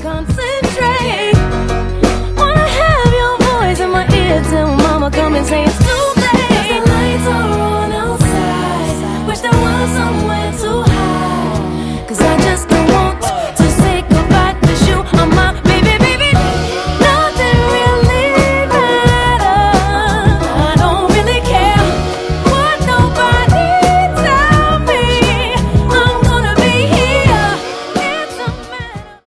concentrate. Wanna have your voice in my ear till mama come and say it's